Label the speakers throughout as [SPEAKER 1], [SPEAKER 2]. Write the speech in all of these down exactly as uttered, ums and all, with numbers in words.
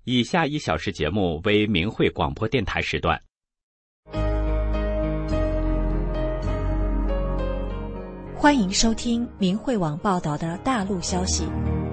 [SPEAKER 1] 以下一小时节目为明慧广播电台时段。
[SPEAKER 2] 欢迎收听明慧网报道的大陆消息。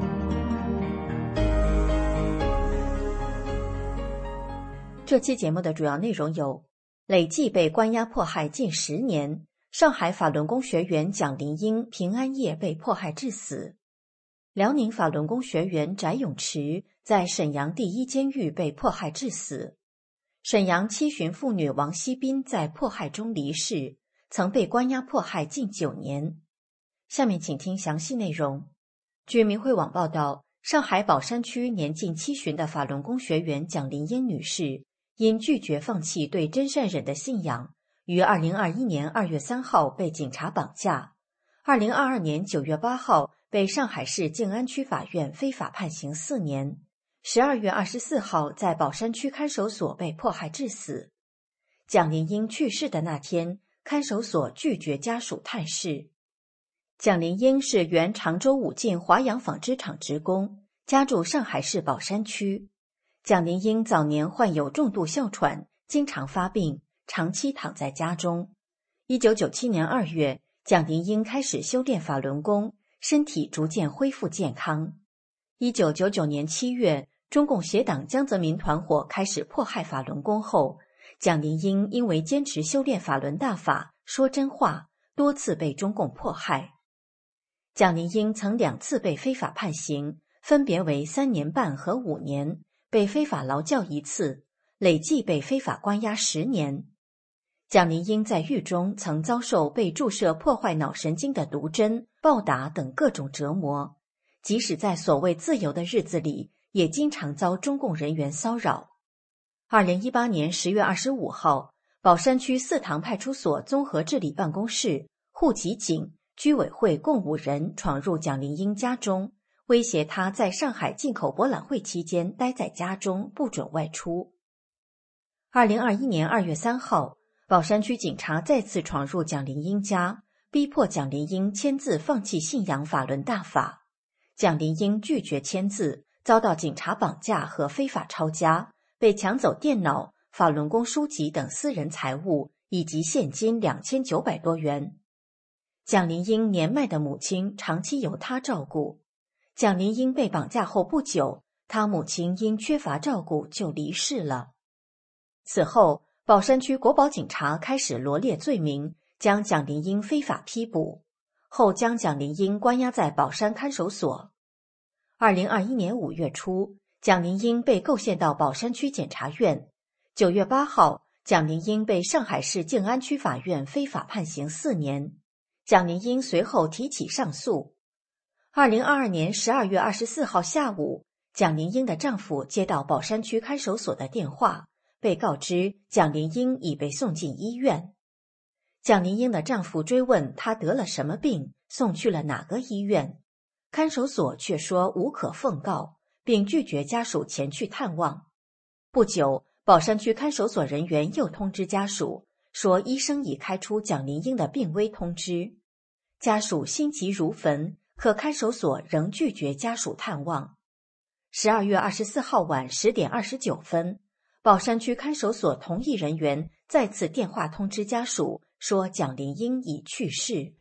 [SPEAKER 2] 这期节目的主要内容有：累计被关押迫害近十年，上海法轮功学员蒋林英平安夜被迫害致死；辽宁法轮功学员翟永池在沈阳第一监狱被迫害致死；沈阳七旬妇女王希斌在迫害中离世，曾被关押迫害近九年。下面请听详细内容。据明慧网报道，上海宝山区年近七旬的法轮功学员蒋林英女士，因拒绝放弃对真善忍的信仰，于二零二一年二月三号被警察绑架，二零二二年九月八号被上海市静安区法院非法判刑四年，十二月二十四号在宝山区看守所被迫害致死。蒋林英去世的那天，看守所拒绝家属探视。蒋林英是原常州武进华阳纺织厂职工，家住上海市宝山区。蒋林英早年患有重度哮喘，经常发病，长期躺在家中。一九九七年二月，蒋林英开始修炼法轮功，身体逐渐恢复健康。一九九九年七月，中共协党江泽民团伙开始迫害法轮功后，蒋林英因为坚持修炼法轮大法，说真话，多次被中共迫害。蒋林英曾两次被非法判刑，分别为三年半和五年，被非法劳教一次，累计被非法关押十年。蒋林英在狱中曾遭受被注射破坏脑神经的毒针、暴打等各种折磨，即使在所谓自由的日子里，也经常遭中共人员骚扰。二零一八年十月二十五号，宝山区四塘派出所综合治理办公室、户籍警、居委会共五人闯入蒋林英家中，威胁他在上海进口博览会期间待在家中，不准外出。二零二一年二月三号，宝山区警察再次闯入蒋林英家，逼迫蒋林英签字放弃信仰法轮大法。蒋林英拒绝签字，遭到警察绑架和非法抄家，被抢走电脑、法轮功书籍等私人财物以及现金两千九百多元。蒋林英年迈的母亲长期由他照顾。蒋林英被绑架后不久，他母亲因缺乏照顾就离世了。此后，宝山区国保警察开始罗列罪名，将蒋林英非法批捕，后将蒋林英关押在宝山看守所。二零二一年五月初，蒋林英被构陷到宝山区检察院。九月八号，蒋林英被上海市静安区法院非法判刑四年。蒋林英随后提起上诉。二零二二年十二月二十四号下午，蒋林英的丈夫接到宝山区看守所的电话，被告知蒋林英已被送进医院。蒋林英的丈夫追问她得了什么病，送去了哪个医院，看守所却说无可奉告，并拒绝家属前去探望。不久，宝山区看守所人员又通知家属，说医生已开出蒋林英的病危通知。家属心急如焚，可看守所仍拒绝家属探望。十二月二十四号晚十点二十九分，宝山区看守所同意人员再次电话通知家属，说蒋林英已去世。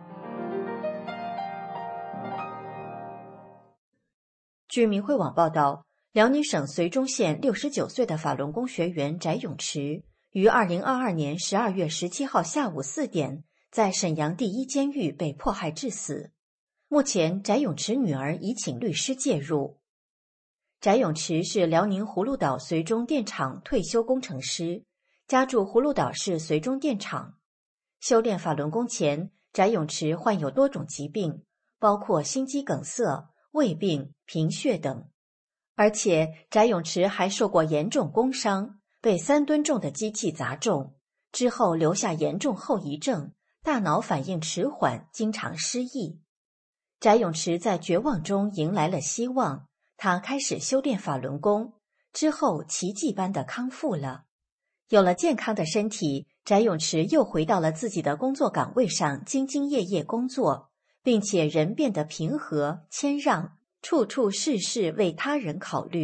[SPEAKER 2] 据明慧网报道，辽宁省绥中县六十九岁的法轮功学员翟永池于二零二二年十二月十七号下午四点在沈阳第一监狱被迫害致死。目前，翟永池女儿已请律师介入。翟永池是辽宁葫芦岛绥中电厂退休工程师，家住葫芦岛市绥中电厂。修炼法轮功前，翟永池患有多种疾病，包括心肌梗塞、胃病、贫血等。而且，翟永池还受过严重工伤，被三吨重的机器砸中，之后留下严重后遗症，大脑反应迟缓，经常失忆。翟永池在绝望中迎来了希望，他开始修炼法轮功，之后奇迹般的康复了。有了健康的身体，翟永池又回到了自己的工作岗位上，兢兢业业工作，并且人变得平和谦让，处处事事为他人考虑，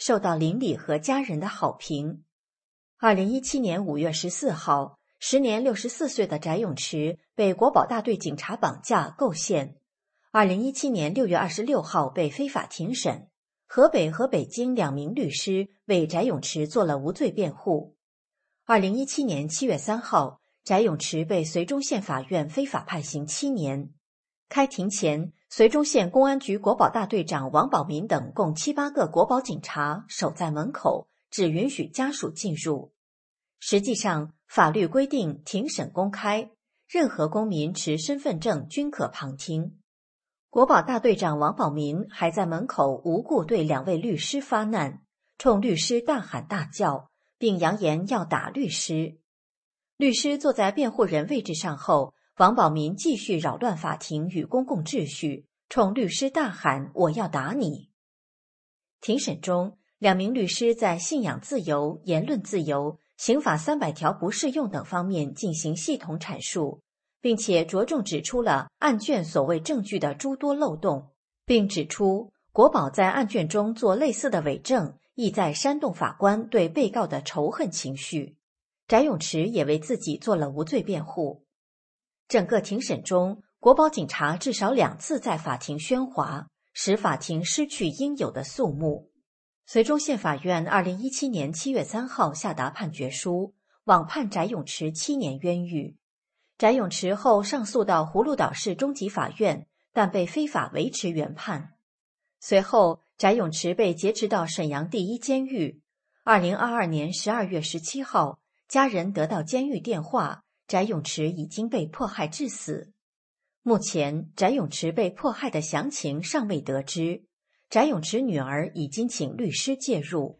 [SPEAKER 2] 受到邻里和家人的好评。二零一七年五月十四号，时年六十四岁的翟永池被国保大队警察绑架构陷。二零一七年六月二十六号被非法庭审。河北和北京两名律师为翟永池做了无罪辩护。二零一七年七月三号，翟永池被绥中县法院非法判刑七年。开庭前，绥中县公安局国保大队长王保民等共七八个国保警察守在门口，只允许家属进入。实际上，法律规定庭审公开，任何公民持身份证均可旁听。国保大队长王保民还在门口无故对两位律师发难，冲律师大喊大叫，并扬言要打律师。律师坐在辩护人位置上后，王保民继续扰乱法庭与公共秩序，冲律师大喊：“我要打你！”庭审中，两名律师在信仰自由、言论自由、刑法三百条不适用等方面进行系统阐述，并且着重指出了案卷所谓证据的诸多漏洞，并指出国保在案卷中做类似的伪证，意在煽动法官对被告的仇恨情绪。翟永池也为自己做了无罪辩护。整个庭审中，国保警察至少两次在法庭喧哗，使法庭失去应有的肃穆。绥中县法院二零一七年七月三号下达判决书，网判翟永池七年冤狱。翟永池后上诉到葫芦岛市中级法院，但被非法维持原判。随后，翟永池被劫持到沈阳第一监狱。二零二二年十二月十七号，家人得到监狱电话，翟永池已经被迫害致死。目前，翟永池被迫害的详情尚未得知。翟永池女儿已经请律师介入。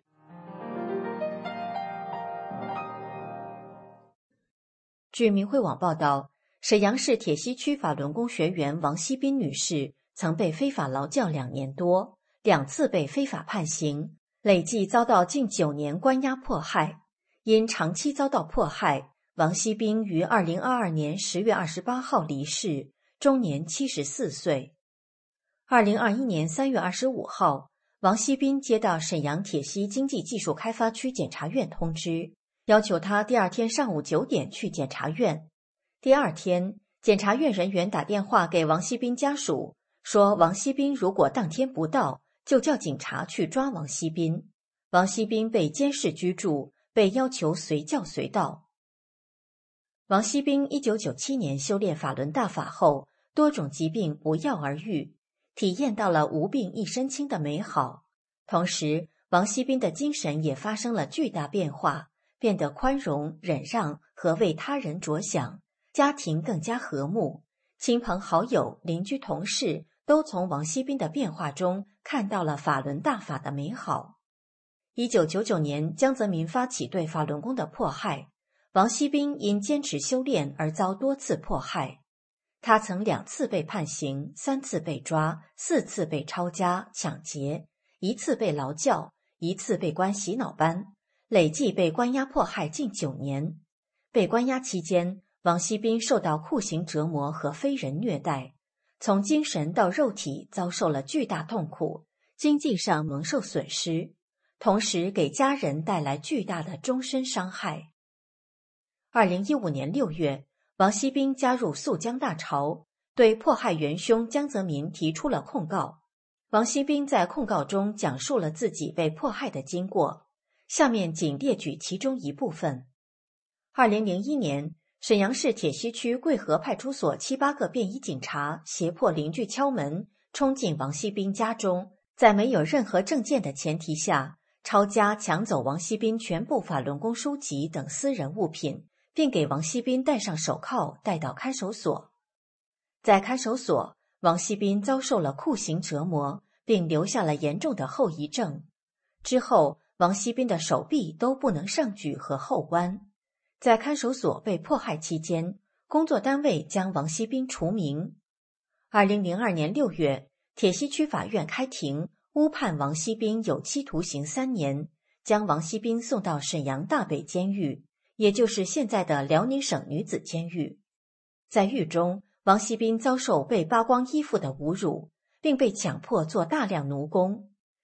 [SPEAKER 2] 据明慧网报道，沈阳市铁西区法轮功学员王锡斌女士曾被非法劳教两年多，两次被非法判刑，累计遭到近九年关押迫害。因长期遭到迫害，王锡斌于二零二二年十月二十八号离世，终年七十四岁。二零二一年三月二十五号，王锡斌接到沈阳铁西经济技术开发区检察院通知，要求他第二天上午九点去检察院。第二天，检察院人员打电话给王锡斌家属，说王锡斌如果当天不到，就叫警察去抓王锡斌。王锡斌被监视居住，被要求随叫随到。王锡斌一九九七年修炼法轮大法后，多种疾病不药而愈，体验到了无病一身轻的美好。同时，王锡斌的精神也发生了巨大变化，变得宽容、忍让和为他人着想，家庭更加和睦，亲朋好友、邻居同事都从王锡斌的变化中看到了法轮大法的美好。一九九九年，江泽民发起对法轮功的迫害，王锡斌因坚持修炼而遭多次迫害。他曾两次被判刑，三次被抓，四次被抄家、抢劫，一次被劳教，一次被关洗脑班，累计被关押迫害近九年。被关押期间，王锡斌受到酷刑折磨和非人虐待，从精神到肉体遭受了巨大痛苦，经济上蒙受损失，同时给家人带来巨大的终身伤害。二零一五年六月，王锡斌加入肃江大潮，对迫害元凶江泽民提出了控告。王锡斌在控告中讲述了自己被迫害的经过，下面仅列举其中一部分。二零零一年，沈阳市铁西区贵河派出所七八个便衣警察胁迫邻居敲门，冲进王锡斌家中，在没有任何证件的前提下，抄家抢走王锡斌全部法轮功书籍等私人物品，并给王锡斌戴上手铐，带到看守所。在看守所，王锡斌遭受了酷刑折磨，并留下了严重的后遗症。之后，王锡斌的手臂都不能上举和后弯。在看守所被迫害期间，工作单位将王锡斌除名。二零零二年六月，铁西区法院开庭，误判王锡斌有期徒刑三年，将王锡斌送到沈阳大北监狱，也就是现在的辽宁省女子监狱。在狱中，王锡斌遭受被扒光衣服的侮辱，并被强迫做大量奴工。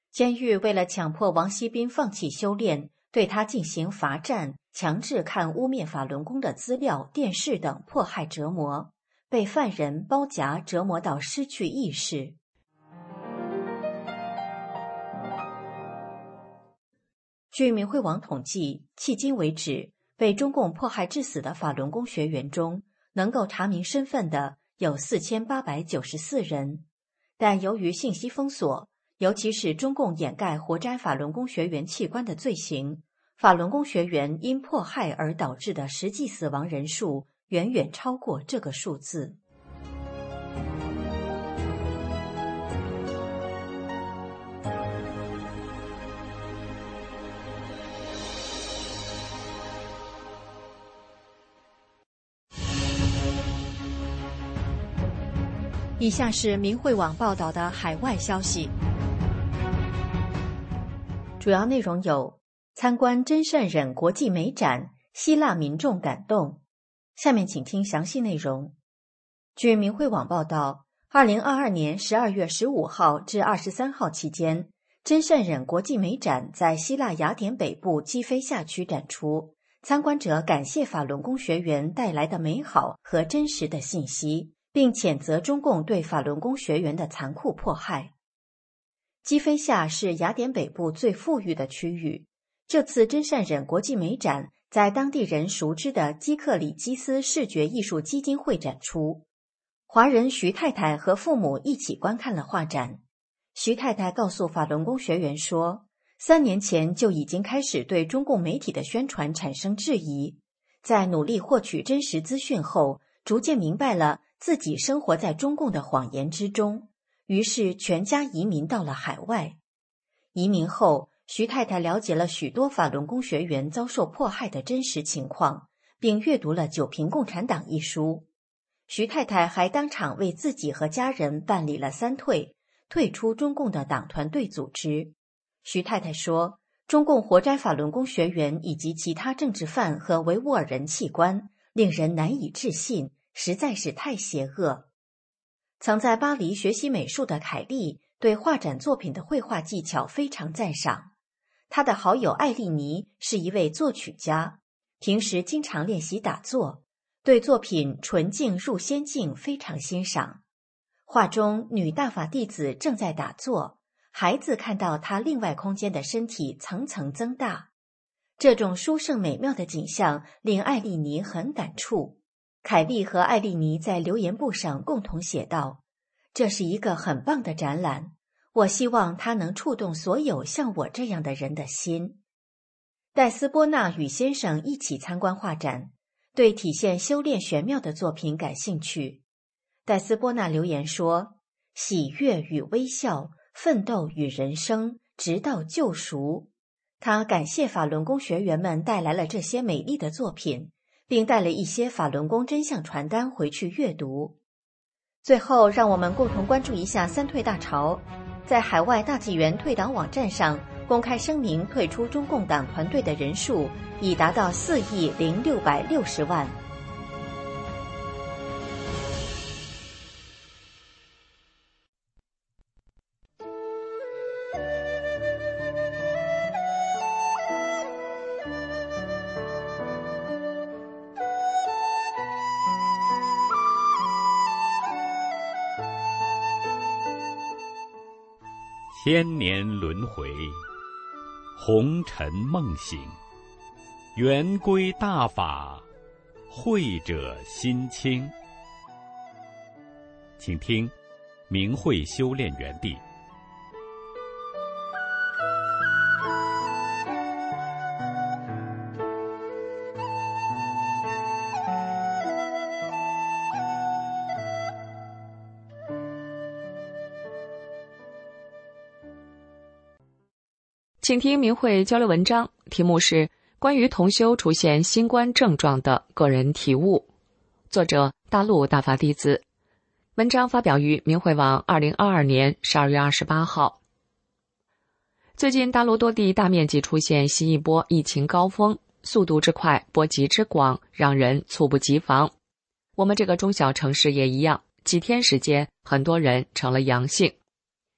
[SPEAKER 2] 监狱为了强迫王锡斌放弃修炼，对他进行罚站，强制看污蔑法轮功的资料、电视等迫害折磨，被犯人包夹折磨到失去意识。据明慧网统计，迄今为止，被中共迫害致死的法轮功学员中，能够查明身份的有四千八百九十四人，但由于信息封锁，尤其是中共掩盖活摘法轮功学员器官的罪行，法轮功学员因迫害而导致的实际死亡人数远远超过这个数字。以下是明慧网报道的海外消息，主要内容有：参观真善忍国际美展，希腊民众感动。下面请听详细内容。据明慧网报道，二零二二年十二月十五号至二十三号期间，真善忍国际美展在希腊雅典北部基菲夏区展出，参观者感谢法轮功学员带来的美好和真实的信息，并谴责中共对法轮功学员的残酷迫害。基菲夏是雅典北部最富裕的区域，这次真善忍国际美展在当地人熟知的基克里基斯视觉艺术基金会展出。华人徐太太和父母一起观看了画展。徐太太告诉法轮功学员说，三年前就已经开始对中共媒体的宣传产生质疑，在努力获取真实资讯后，逐渐明白了自己生活在中共的谎言之中，于是全家移民到了海外。移民后，徐太太了解了许多法轮功学员遭受迫害的真实情况，并阅读了《九评共产党》一书。徐太太还当场为自己和家人办理了三退，退出中共的党团队组织。徐太太说，中共活摘法轮功学员以及其他政治犯和维吾尔人器官，令人难以置信，实在是太邪恶。曾在巴黎学习美术的凯莉对画展作品的绘画技巧非常赞赏。她的好友艾丽妮是一位作曲家，平时经常练习打坐，对作品《纯净入仙境》非常欣赏。画中女大法弟子正在打坐，孩子看到她另外空间的身体层层增大，这种殊胜美妙的景象令艾丽妮很感触。凯莉和艾丽妮在留言簿上共同写道，这是一个很棒的展览，我希望它能触动所有像我这样的人的心。戴斯波纳与先生一起参观画展，对体现修炼玄妙的作品感兴趣。戴斯波纳留言说，喜悦与微笑，奋斗与人生，直到救赎。他感谢法轮功学员们带来了这些美丽的作品，并带了一些法轮功真相传单回去阅读。最后，让我们共同关注一下三退大潮。在海外大纪元退党网站上公开声明退出中共党团队的人数已达到四亿零六百六十万。
[SPEAKER 1] 千年轮回，红尘梦醒，圆规大法，慧者心清。请听明慧修炼园地。
[SPEAKER 3] 请听明慧交流文章，题目是关于同修出现新冠症状的个人体悟，作者大陆大法弟子。文章发表于明慧网二零二二年十二月二十八号。最近大陆多地大面积出现新一波疫情高峰，速度之快，波及之广，让人猝不及防。我们这个中小城市也一样，几天时间很多人成了阳性。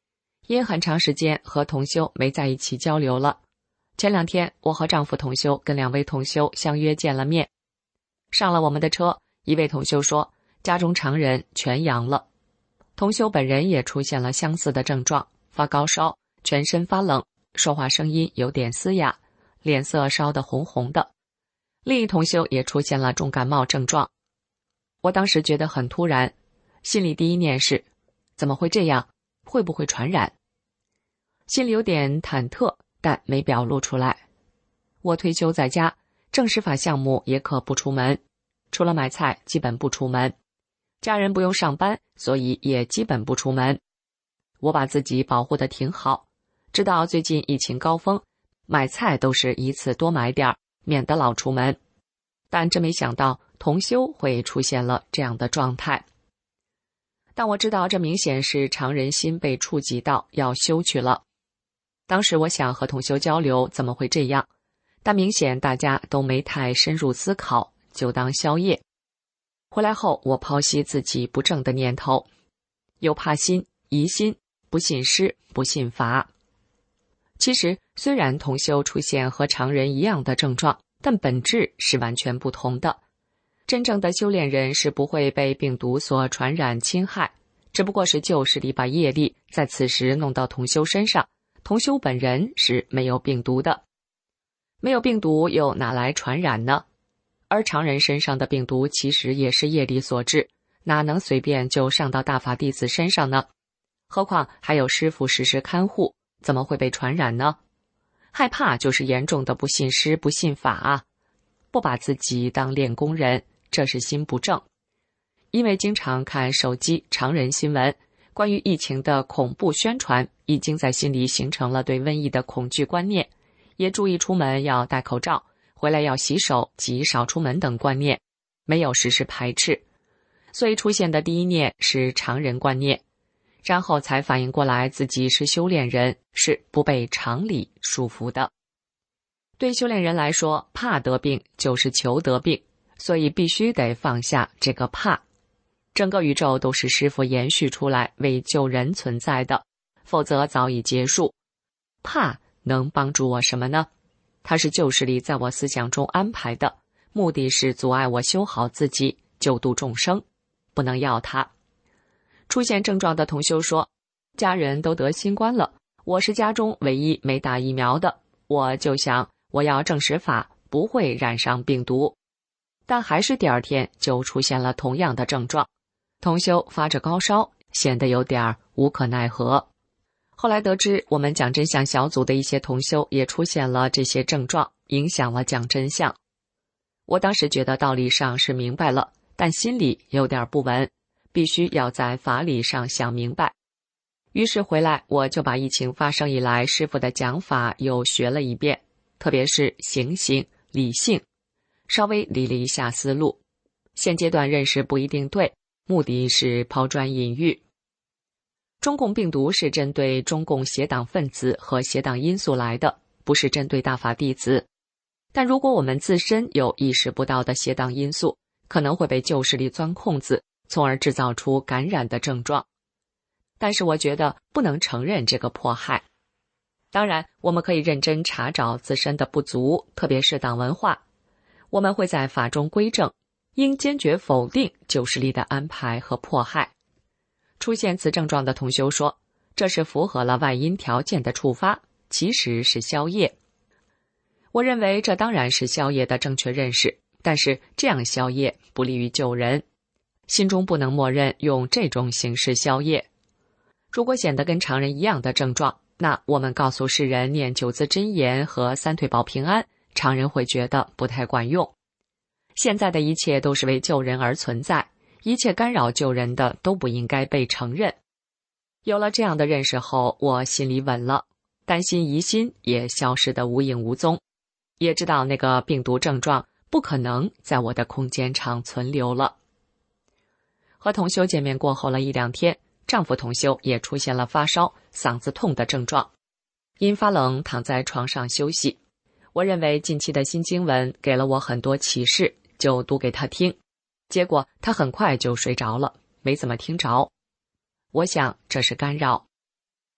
[SPEAKER 3] 因很长时间和同修没在一起交流了。前两天我和丈夫同修跟两位同修相约见了面。上了我们的车，一位同修说家中常人全阳了。同修本人也出现了相似的症状，发高烧，全身发冷，说话声音有点嘶哑，脸色烧得红红的。另一同修也出现了重感冒症状。我当时觉得很突然，心里第一念是怎么会这样，会不会传染？心里有点忐忑，但没表露出来。我退休在家，正实法项目也可不出门，除了买菜基本不出门，家人不用上班，所以也基本不出门。我把自己保护得挺好，知道最近疫情高峰，买菜都是一次多买点儿，免得老出门。但真没想到同修会出现了这样的状态。但我知道这明显是常人心被触及到，要修去了。当时我想和同修交流怎么会这样，但明显大家都没太深入思考，就当宵夜。回来后我剖析自己不正的念头，有怕心、疑心、不信施、不信法。其实虽然同修出现和常人一样的症状，但本质是完全不同的。真正的修炼人是不会被病毒所传染侵害，只不过是旧势力把业力在此时弄到同修身上，同修本人是没有病毒的。没有病毒又哪来传染呢？而常人身上的病毒其实也是业力所致，哪能随便就上到大法弟子身上呢？何况还有师父时时看护，怎么会被传染呢？害怕就是严重的不信师不信法啊，不把自己当练功人，这是心不正。因为经常看手机常人新闻，关于疫情的恐怖宣传，已经在心里形成了对瘟疫的恐惧观念，也注意出门要戴口罩，回来要洗手及少出门等观念，没有实施排斥。所以出现的第一念是常人观念，然后才反应过来自己是修炼人，是不被常理束缚的。对修炼人来说，怕得病就是求得病，所以必须得放下这个怕。整个宇宙都是师父延续出来为救人存在的，否则早已结束。怕能帮助我什么呢？它是旧势力在我思想中安排的，目的是阻碍我修好自己，救度众生，不能要它。出现症状的同修说，家人都得新冠了，我是家中唯一没打疫苗的，我就想我要证实法，不会染上病毒。但还是第二天就出现了同样的症状，同修发着高烧，显得有点无可奈何。后来得知我们讲真相小组的一些同修也出现了这些症状，影响了讲真相。我当时觉得道理上是明白了，但心里有点不稳，必须要在法理上想明白。于是回来我就把疫情发生以来师父的讲法又学了一遍，特别是行行、理性，稍微理了一下思路。现阶段认识不一定对，目的是抛砖引玉。中共病毒是针对中共邪党分子和邪党因素来的，不是针对大法弟子。但如果我们自身有意识不到的邪党因素，可能会被旧势力钻空子，从而制造出感染的症状。但是我觉得不能承认这个迫害。当然，我们可以认真查找自身的不足，特别是党文化。我们会在法中归正，应坚决否定旧势力的安排和迫害。出现此症状的同修说，这是符合了外因条件的触发，其实是宵夜。我认为这当然是宵夜的正确认识，但是这样宵夜不利于救人，心中不能默认用这种形式宵夜。如果显得跟常人一样的症状，那我们告诉世人念九字真言和三退保平安，常人会觉得不太管用。现在的一切都是为救人而存在，一切干扰救人的都不应该被承认。有了这样的认识后，我心里稳了，担心疑心也消失得无影无踪，也知道那个病毒症状不可能在我的空间场存留了。和同修见面过后了一两天，丈夫同修也出现了发烧、嗓子痛的症状，因发冷躺在床上休息。我认为近期的新经文给了我很多启示，就读给他听，结果他很快就睡着了，没怎么听着。我想这是干扰。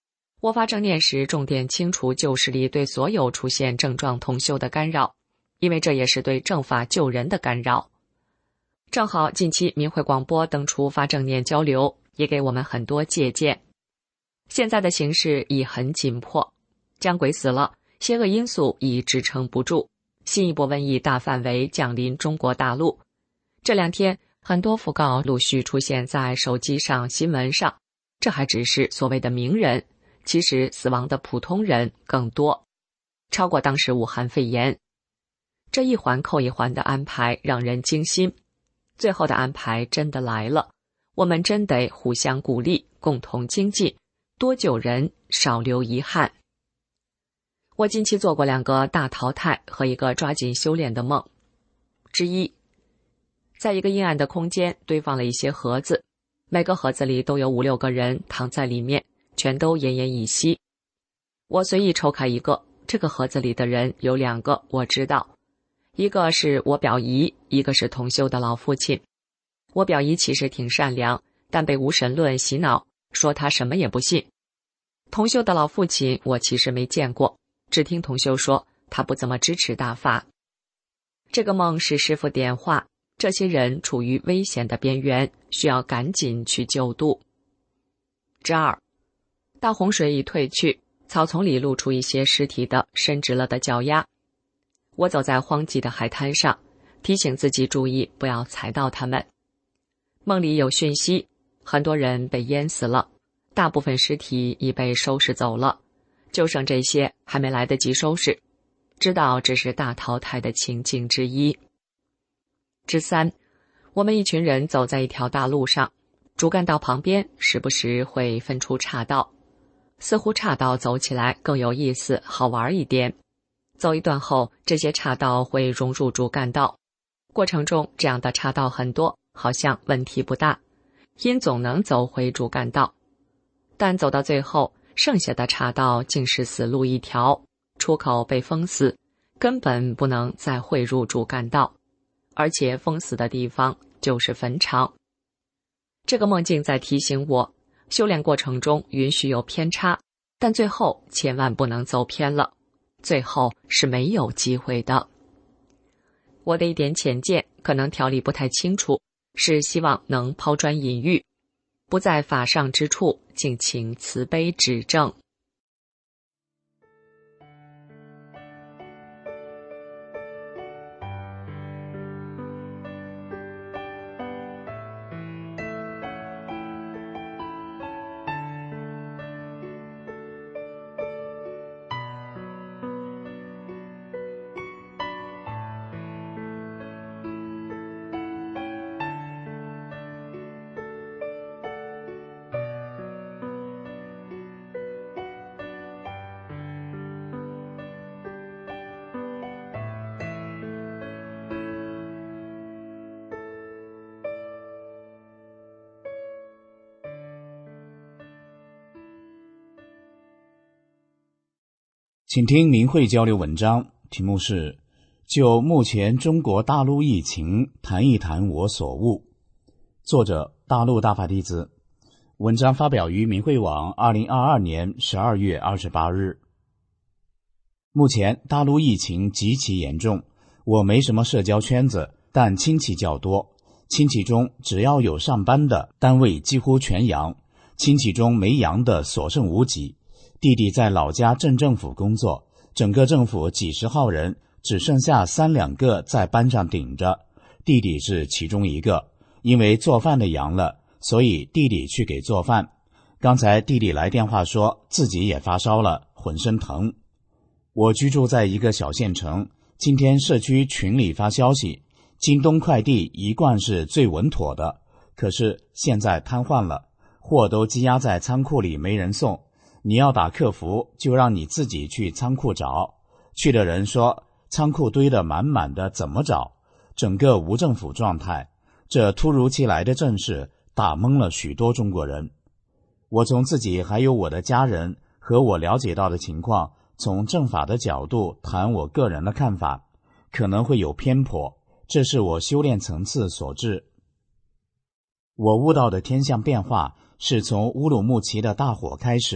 [SPEAKER 3] 我发正念时重点清除旧势力对所有出现症状同修的干扰，因为这也是对正法救人的干扰。正好近期明慧广播登出发正念交流，也给我们很多借鉴。现在的形势已很紧迫，江鬼死了，邪恶因素已支撑不住，新一波瘟疫大范围降临中国大陆。这两天很多讣告陆续出现在手机上、新闻上，这还只是所谓的名人，其实死亡的普通人更多，超过当时武汉肺炎。这一环扣一环的安排让人惊心，最后的安排真的来了，我们真得互相鼓励，共同精进，多救人，少留遗憾。我近期做过两个大淘汰和一个抓紧修炼的梦。之一，在一个阴暗的空间堆放了一些盒子，每个盒子里都有五六个人躺在里面，全都奄奄一息。我随意抽开一个，这个盒子里的人有两个我知道，一个是我表姨，一个是同修的老父亲。我表姨其实挺善良，但被无神论洗脑，说他什么也不信。同修的老父亲我其实没见过，只听同修说他不怎么支持大法。这个梦是师父点化，这些人处于危险的边缘，需要赶紧去救度。之二，大洪水已退去，草丛里露出一些尸体的伸直了的脚丫。我走在荒寂的海滩上，提醒自己注意不要踩到它们。梦里有讯息，很多人被淹死了，大部分尸体已被收拾走了，就剩这些还没来得及收拾，知道这是大淘汰的情境之一。之三，我们一群人走在一条大路上，主干道旁边时不时会分出岔道，似乎岔道走起来更有意思，好玩一点。走一段后，这些岔道会融入主干道，过程中这样的岔道很多，好像问题不大，因总能走回主干道。但走到最后，剩下的岔道竟是死路一条，出口被封死，根本不能再汇入主干道，而且封死的地方就是坟场。这个梦境在提醒我，修炼过程中允许有偏差，但最后千万不能走偏了，最后是没有机会的。我的一点浅见，可能条理不太清楚，是希望能抛砖引玉，不在法上之处，敬请慈悲指正。
[SPEAKER 4] 请听明慧交流文章，题目是就目前中国大陆疫情谈一谈我所悟。作者大陆大法弟子。文章发表于明慧网二零二二年十二月二十八日。目前大陆疫情极其严重，我没什么社交圈子，但亲戚较多，亲戚中只要有上班的，单位几乎全阳，亲戚中没阳的所剩无几。弟弟在老家镇政府工作，整个政府几十号人，只剩下三两个在班上顶着，弟弟是其中一个。因为做饭的阳了，所以弟弟去给做饭。刚才弟弟来电话说自己也发烧了，浑身疼。我居住在一个小县城，今天社区群里发消息，京东快递一贯是最稳妥的，可是现在瘫痪了，货都积压在仓库里没人送，你要打客服就让你自己去仓库找。去的人说仓库堆得满满的，怎么找？整个无政府状态。这突如其来的阵势打懵了许多中国人。我从自己还有我的家人和我了解到的情况，从正法的角度谈我个人的看法，可能会有偏颇，这是我修炼层次所致。我悟到的天象变化是从乌鲁木齐的大火开始，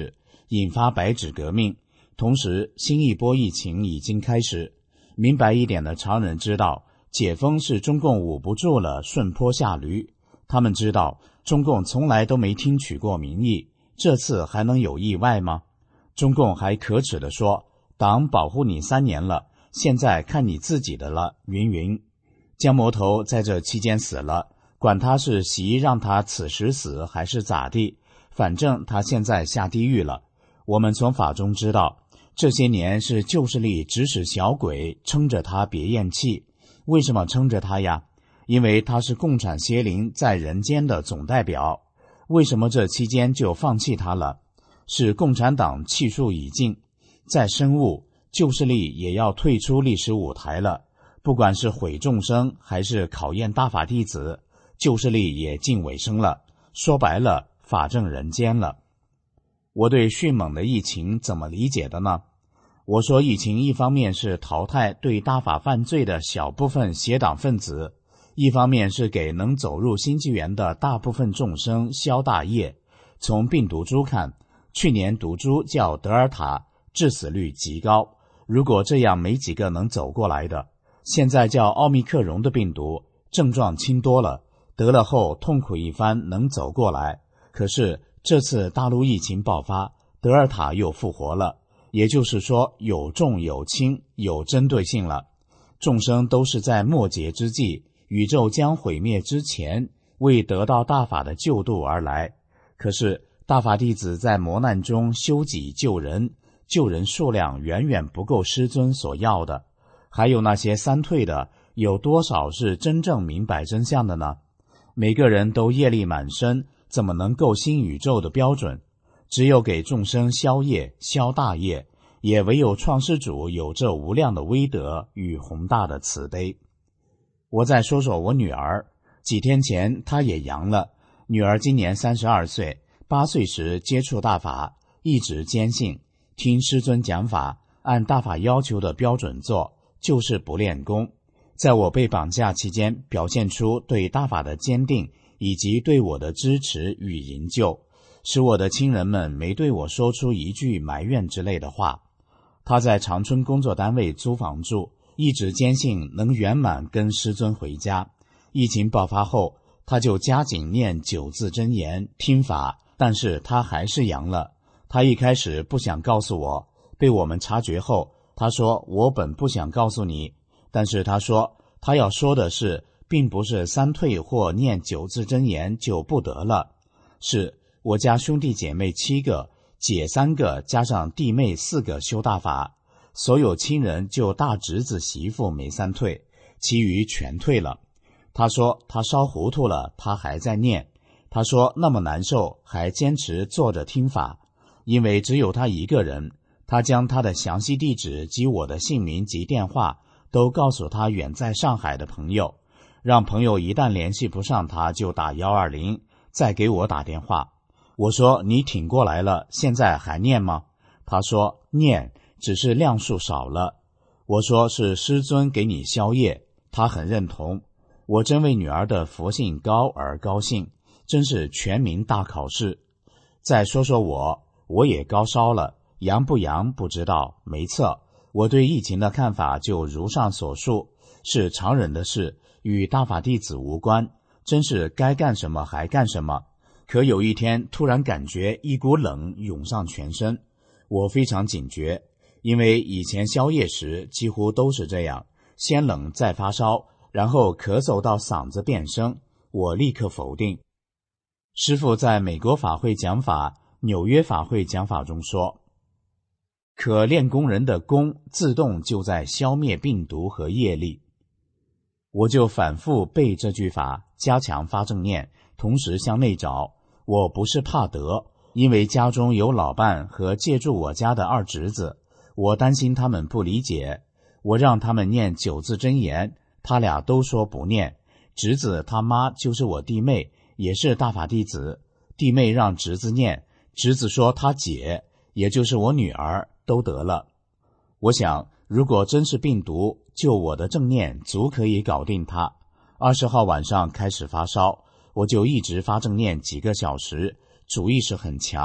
[SPEAKER 4] 引发白纸革命，同时新一波疫情已经开始。明白一点的常人知道，解封是中共捂不住了顺坡下驴。他们知道中共从来都没听取过民意，这次还能有意外吗？中共还可耻地说，党保护你三年了，现在看你自己的了，云云。江魔头在这期间死了，管他是习让他此时死还是咋地，反正他现在下地狱了。我们从法中知道，这些年是旧势力指使小鬼撑着他别咽气。为什么撑着他呀？因为他是共产邪灵在人间的总代表。为什么这期间就放弃他了？是共产党气数已尽，再深悟，旧势力也要退出历史舞台了。不管是毁众生还是考验大法弟子，旧势力也近尾声了。说白了，法正人间了。我对迅猛的疫情怎么理解的呢？我说疫情一方面是淘汰对大法犯罪的小部分邪党分子，一方面是给能走入新纪元的大部分众生消大业。从病毒株看，去年毒株叫德尔塔，致死率极高，如果这样没几个能走过来的。现在叫奥密克戎的病毒，症状轻多了，得了后痛苦一番能走过来。可是这次大陆疫情爆发，德尔塔又复活了，也就是说有重有轻，有针对性了。众生都是在末劫之际，宇宙将毁灭之前，为得到大法的救度而来。可是大法弟子在磨难中修己救人，救人数量远远不够师尊所要的。还有那些三退的，有多少是真正明白真相的呢？每个人都业力满身，怎么能够新宇宙的标准？只有给众生消业消大业，也唯有创世主有这无量的威德与宏大的慈悲。我再说说我女儿，几天前她也阳了。女儿今年三十二岁，八岁时接触大法，一直坚信，听师尊讲法，按大法要求的标准做，就是不练功。在我被绑架期间，表现出对大法的坚定，以及对我的支持与营救，使我的亲人们没对我说出一句埋怨之类的话。他在长春工作单位租房住，一直坚信能圆满跟师尊回家。疫情爆发后，他就加紧念九字真言听法，但是他还是阳了。他一开始不想告诉我，被我们察觉后，他说我本不想告诉你，但是他说他要说的是，并不是三退或念九字真言就不得了，是我家兄弟姐妹七个，姐三个加上弟妹四个修大法，所有亲人就大侄子媳妇没三退，其余全退了。他说他烧糊涂了，他还在念。他说那么难受，还坚持坐着听法，因为只有他一个人。他将他的详细地址及我的姓名及电话都告诉他远在上海的朋友，让朋友一旦联系不上他就打一二零，再给我打电话。我说你挺过来了，现在还念吗？他说念，只是量数少了。我说是师尊给你消业，他很认同。我真为女儿的佛性高而高兴，真是全民大考试。再说说我，我也高烧了，阳不阳不知道，没测。我对疫情的看法就如上所述，是常人的事，与大法弟子无关，真是该干什么还干什么。可有一天突然感觉一股冷涌上全身，我非常警觉，因为以前宵夜时几乎都是这样，先冷再发烧，然后咳嗽到嗓子变声，我立刻否定。师父在美国法会讲法、纽约法会讲法中说，可练功人的功自动就在消灭病毒和业力。我就反复背这句法，加强发正念，同时向内找。我不是怕得，因为家中有老伴和借住我家的二侄子，我担心他们不理解。我让他们念九字真言，他俩都说不念。侄子他妈就是我弟妹，也是大法弟子，弟妹让侄子念，侄子说他姐，也就是我女儿，都得了。我想如果真是病毒，就我的正念足可以搞定它。二十号晚上开始发烧，我就一直发正念几个小时，主意识很强。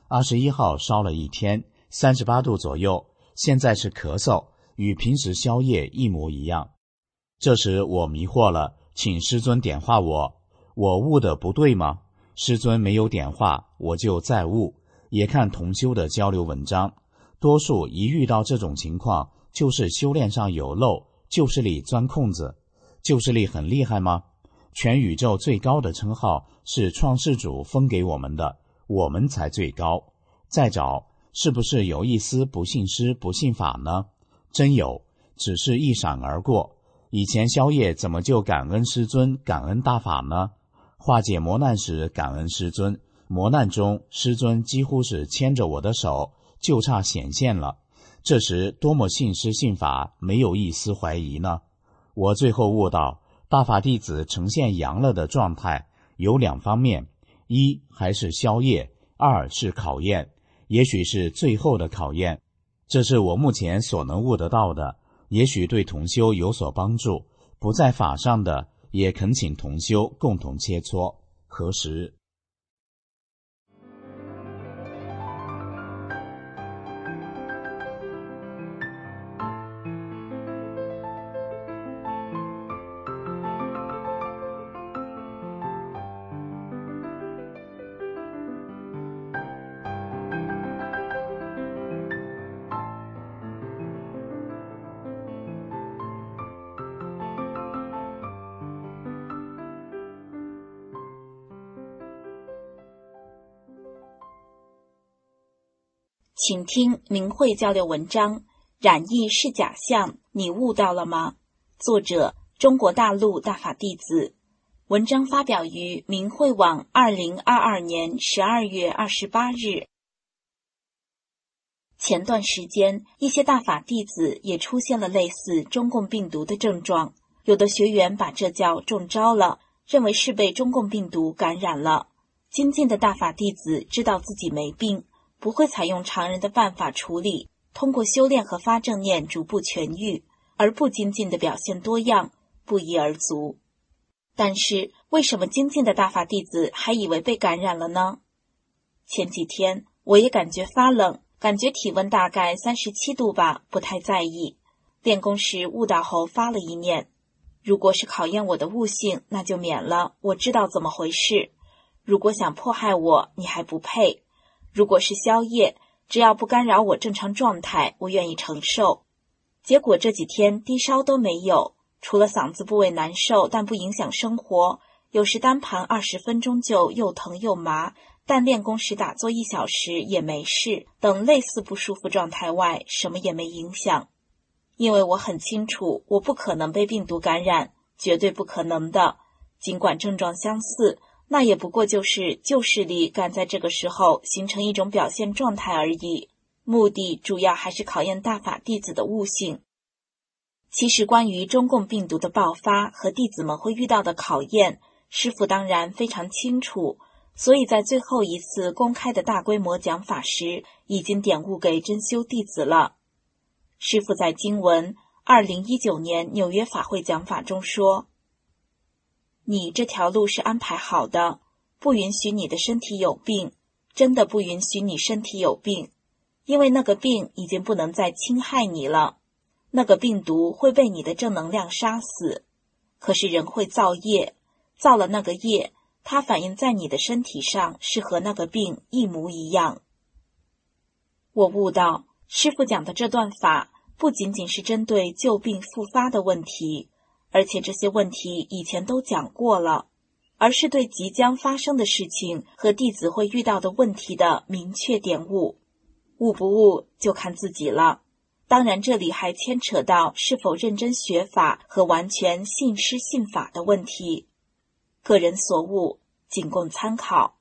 [SPEAKER 4] 二十一号烧了一天，三十八度左右，现在是咳嗽，与平时宵夜一模一样。这时我迷惑了，请师尊点化我，我悟的不对吗？师尊没有点化，我就再悟，也看同修的交流文章，多数一遇到这种情况，就是修炼上有漏，旧势力钻空子。旧势力很厉害吗？全宇宙最高的称号是创世主封给我们的，我们才最高。再找，是不是有一丝不信师不信法呢？真有，只是一闪而过。以前宵夜怎么就感恩师尊感恩大法呢？化解磨难时感恩师尊，磨难中师尊几乎是牵着我的手，就差显现了。这时多么信师信法，没有一丝怀疑呢？我最后悟到，大法弟子呈现阳了的状态有两方面，一还是宵夜，二是考验，也许是最后的考验。这是我目前所能悟得到的，也许对同修有所帮助。不在法上的，也恳请同修共同切磋。何时？
[SPEAKER 5] 请听明慧交流文章，染疫是假象，你悟到了吗？作者：中国大陆大法弟子。文章发表于明慧网二零二二年十二月二十八日。前段时间，一些大法弟子也出现了类似中共病毒的症状，有的学员把这叫中招了，认为是被中共病毒感染了。精进的大法弟子知道自己没病，不会采用常人的办法处理，通过修炼和发正念逐步痊愈，而不精进的表现多样，不一而足。但是为什么精进的大法弟子还以为被感染了呢？前几天我也感觉发冷，感觉体温大概三十七度吧，不太在意。练功时悟到后发了一念，如果是考验我的悟性，那就免了，我知道怎么回事。如果想迫害我，你还不配。如果是宵夜，只要不干扰我正常状态，我愿意承受。结果这几天低烧都没有，除了嗓子部位难受，但不影响生活。有时单盘二十分钟就又疼又麻，但练功时打坐一小时也没事。等类似不舒服状态外，什么也没影响。因为我很清楚，我不可能被病毒感染，绝对不可能的。尽管症状相似，那也不过就是旧势力赶在这个时候形成一种表现状态而已，目的主要还是考验大法弟子的悟性。其实关于中共病毒的爆发和弟子们会遇到的考验，师父当然非常清楚，所以在最后一次公开的大规模讲法时，已经点悟给真修弟子了。师父在经文二零一九年纽约法会讲法中说，你这条路是安排好的，不允许你的身体有病，真的不允许你身体有病，因为那个病已经不能再侵害你了，那个病毒会被你的正能量杀死。可是人会造业，造了那个业，它反映在你的身体上是和那个病一模一样。我悟到，师父讲的这段法不仅仅是针对旧病复发的问题，而且这些问题以前都讲过了，而是对即将发生的事情和弟子会遇到的问题的明确点悟。悟不悟就看自己了。当然这里还牵扯到是否认真学法和完全信师信法的问题。个人所悟，仅供参考。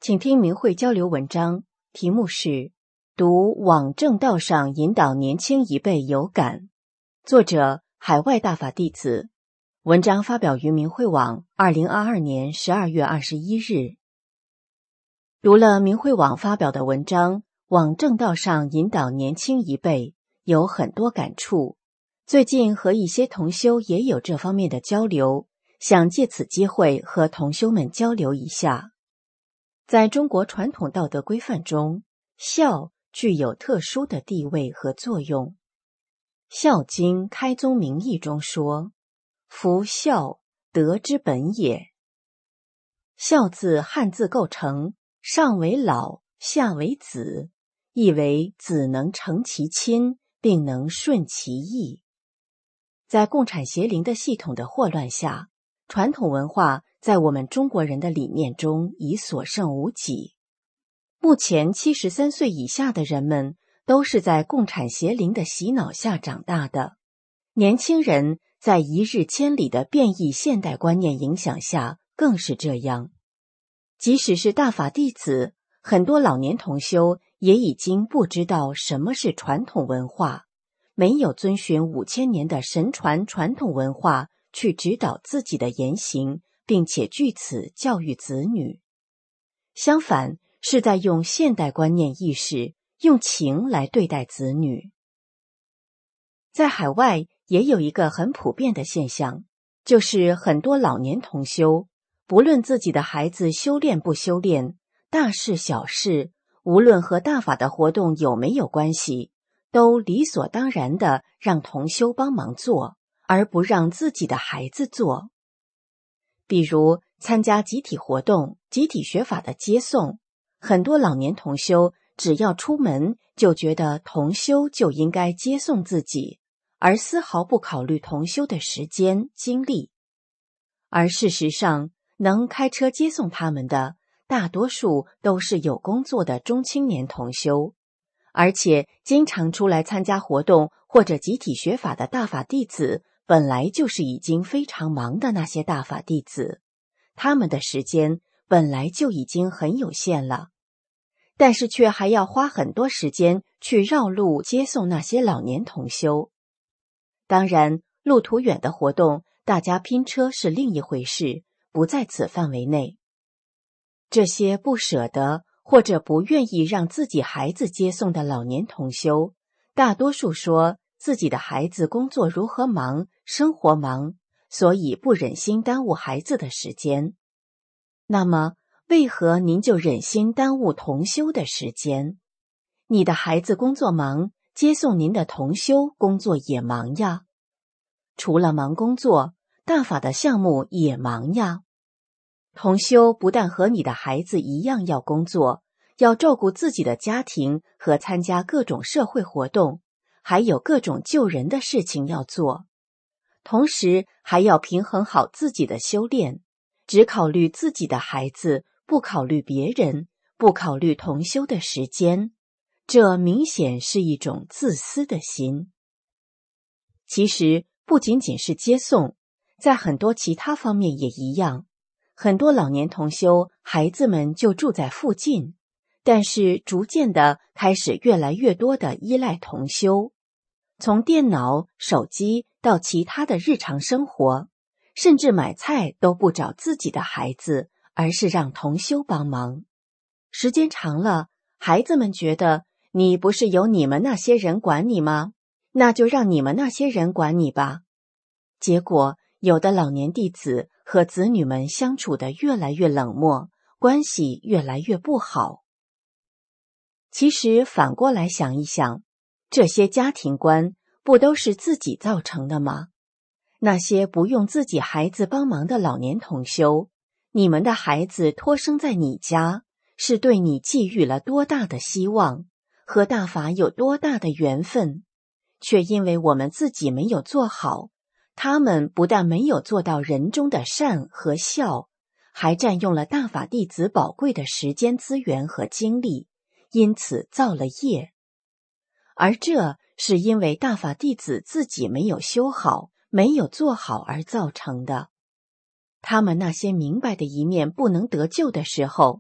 [SPEAKER 2] 请听明慧交流文章，题目是读往正道上引导年轻一辈有感，作者海外大法弟子，文章发表于明慧网二零二二年十二月二十一日。读了明慧网发表的文章，往正道上引导年轻一辈，有很多感触。最近和一些同修也有这方面的交流，想借此机会和同修们交流一下。在中国传统道德规范中，孝具有特殊的地位和作用。《孝经·开宗明义》中说：“夫孝，德之本也。”孝字汉字构成，上为老，下为子，意为子能承其亲，并能顺其意。在共产邪灵的系统的祸乱下，传统文化在我们中国人的理念中已所剩无几。目前七十三岁以下的人们都是在共产邪灵的洗脑下长大的，年轻人在一日千里的变异现代观念影响下更是这样。即使是大法弟子，很多老年同修也已经不知道什么是传统文化，没有遵循五千年的神传传统文化去指导自己的言行，并且据此教育子女。相反，是在用现代观念意识，用情来对待子女。在海外也有一个很普遍的现象，就是很多老年同修，不论自己的孩子修炼不修炼，大事小事，无论和大法的活动有没有关系，都理所当然地让同修帮忙做，而不让自己的孩子做。比如参加集体活动、集体学法的接送，很多老年同修只要出门就觉得同修就应该接送自己，而丝毫不考虑同修的时间、精力。而事实上，能开车接送他们的，大多数都是有工作的中青年同修，而且经常出来参加活动或者集体学法的大法弟子，本来就是已经非常忙的那些大法弟子，他们的时间本来就已经很有限了，但是却还要花很多时间去绕路接送那些老年同修。当然，路途远的活动，大家拼车是另一回事，不在此范围内。这些不舍得或者不愿意让自己孩子接送的老年同修，大多数说自己的孩子工作如何忙，生活忙，所以不忍心耽误孩子的时间。那么，为何您就忍心耽误同修的时间？你的孩子工作忙，接送您的同修工作也忙呀。除了忙工作，大法的项目也忙呀。同修不但和你的孩子一样要工作，要照顾自己的家庭和参加各种社会活动，还有各种救人的事情要做，同时还要平衡好自己的修炼，只考虑自己的孩子，不考虑别人，不考虑同修的时间，这明显是一种自私的心。其实不仅仅是接送，在很多其他方面也一样。很多老年同修，孩子们就住在附近，但是逐渐的开始越来越多的依赖同修，从电脑、手机到其他的日常生活，甚至买菜都不找自己的孩子，而是让同修帮忙。时间长了，孩子们觉得你不是由你们那些人管你吗？那就让你们那些人管你吧。结果有的老年弟子和子女们相处得越来越冷漠，关系越来越不好。其实反过来想一想，这些家庭观不都是自己造成的吗？那些不用自己孩子帮忙的老年同修，你们的孩子托生在你家，是对你寄予了多大的希望，和大法有多大的缘分，却因为我们自己没有做好，他们不但没有做到人中的善和孝，还占用了大法弟子宝贵的时间资源和精力，因此造了业。而这是因为大法弟子自己没有修好，没有做好而造成的。他们那些明白的一面不能得救的时候，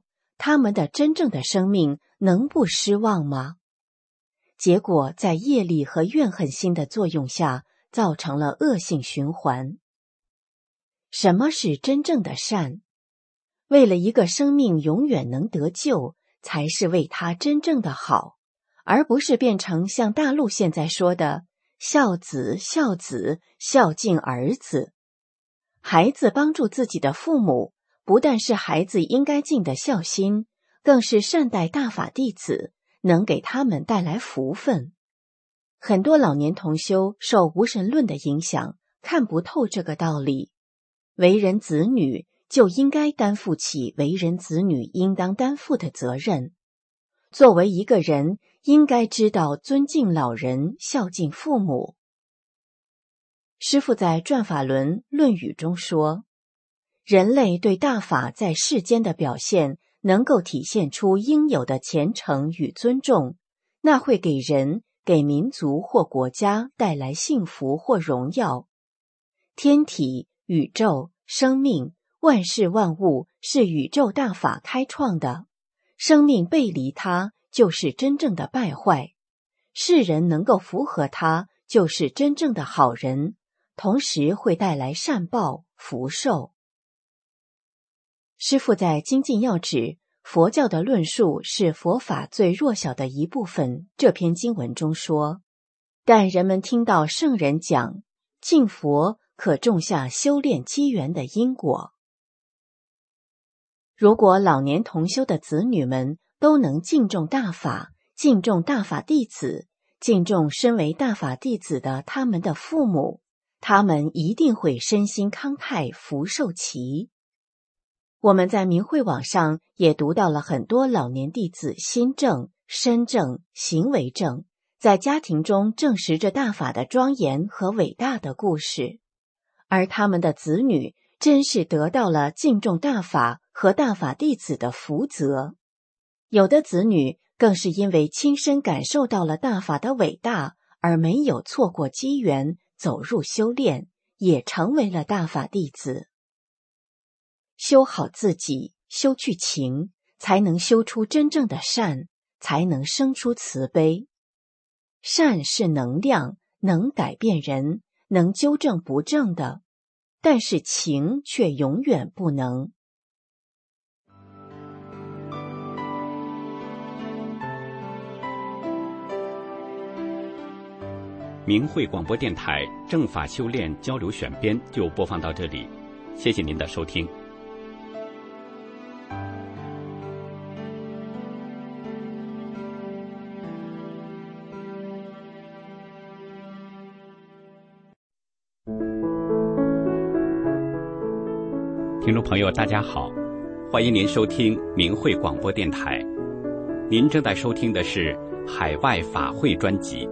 [SPEAKER 2] 他们的真正的生命能不失望吗？结果在业力和怨恨心的作用下，造成了恶性循环。什么是真正的善？为了一个生命永远能得救，才是为他真正的好，而不是变成像大陆现在说的孝子孝子孝敬儿子。孩子帮助自己的父母，不但是孩子应该尽的孝心，更是善待大法弟子，能给他们带来福分。很多老年同修受无神论的影响，看不透这个道理。为人子女就应该担负起为人子女应当担负的责任。作为一个人，应该知道尊敬老人，孝敬父母。师父在《转法轮论语》中说，人类对大法在世间的表现能够体现出应有的虔诚与尊重，那会给人、给民族或国家带来幸福或荣耀。天体、宇宙、生命、万事万物是宇宙大法开创的，生命背离它就是真正的败坏，世人能够符合它就是真正的好人，同时会带来善报、福寿。师父在《精进要旨》佛教的论述是佛法最弱小的一部分这篇经文中说，但人们听到圣人讲敬佛可种下修炼机缘的因果。如果老年同修的子女们都能敬重大法，敬重大法弟子，敬重身为大法弟子的他们的父母，他们一定会身心康泰，福寿齐。我们在明慧网上也读到了很多老年弟子心正、身正、行为正，在家庭中证实着大法的庄严和伟大的故事，而他们的子女真是得到了敬重大法和大法弟子的福泽。有的子女更是因为亲身感受到了大法的伟大，而没有错过机缘，走入修炼，也成为了大法弟子。修好自己，修去情，才能修出真正的善，才能生出慈悲。善是能量，能改变人，能纠正不正的，但是情却永远不能。
[SPEAKER 1] 明慧广播电台正法修炼交流选编就播放到这里，谢谢您的收听。听众朋友大家好，欢迎您收听明慧广播电台，您正在收听的是海外法会专辑。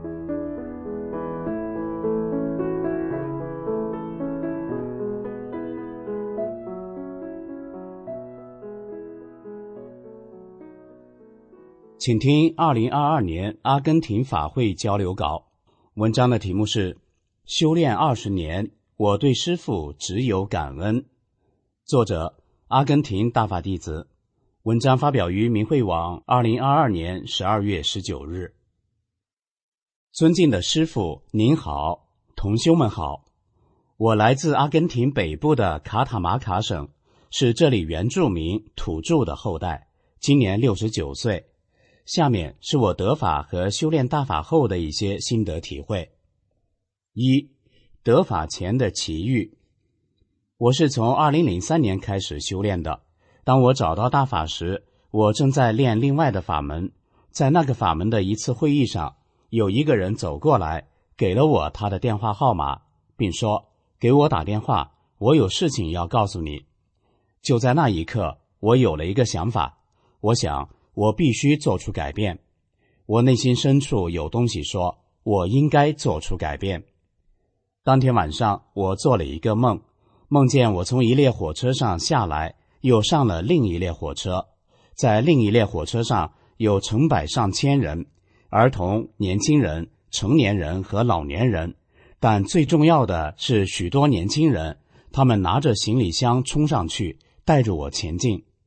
[SPEAKER 4] 请听二零二二年阿根廷法会交流稿，文章的题目是修炼二十年，我对师父只有感恩。作者阿根廷大法弟子，文章发表于明慧网二零二二年十二月十九日。尊敬的师父您好，同修们好，我来自阿根廷北部的卡塔马卡省，是这里原住民土著的后代，今年六十九岁。下面是我得法和修炼大法后的一些心得体会。一、得法前的奇遇。我是从二零零三年开始修炼的，当我找到大法时，我正在练另外的法门。在那个法门的一次会议上，有一个人走过来，给了我他的电话号码，并说给我打电话，我有事情要告诉你。就在那一刻，我有了一个想法，我想我必须做出改变。我内心深处有东西说，我应该做出改变。当天晚上，我做了一个梦，梦见我从一列火车上下来，又上了另一列火车。在另一列火车上有成百上千人，儿童、年轻人、成年人和老年人，但最重要的是许多年轻人，他们拿着行李箱冲上去，带着我前进。